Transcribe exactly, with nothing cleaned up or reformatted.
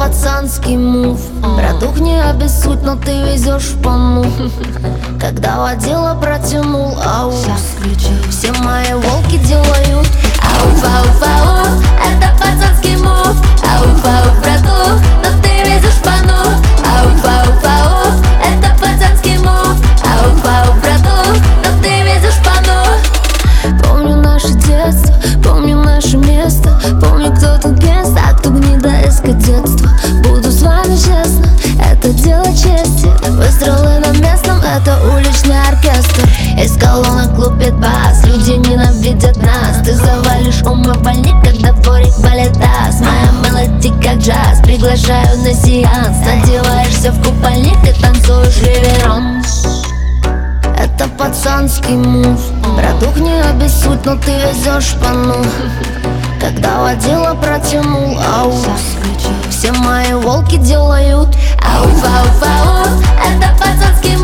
пацанский мув. Братух, не обессудь, но ты везешь в пану. Когда водила протянул аус, все мои волки делают ауф, ауф, ауф. Это пацанский мув. Ауф, ауф, братух, но ты везешь в пану. Ауф, ауф, ауф. Это пацанский мув. Ауф, ауф, братух, но ты везешь в пану. Помню наше детство, помню наше место. Помню, кто тут место, а кто гнидоэско детство. Буду с вами честно, это дело чести. Выстрелы на местном, это уличный оркестр. Из колонок лупит бас, люди ненавидят нас. Ты завалишь умывальник, когда в дворик валит таз. Моя мелодия как джаз, приглашаю на сеанс. Надеваешься в купальник и танцуешь реверанс. Это пацанский мув. Братух, не обессудь, но ты везешь в пану. Когда водила протянул аус, все мои волки делают ауф, ауф, ауф. Это пацанский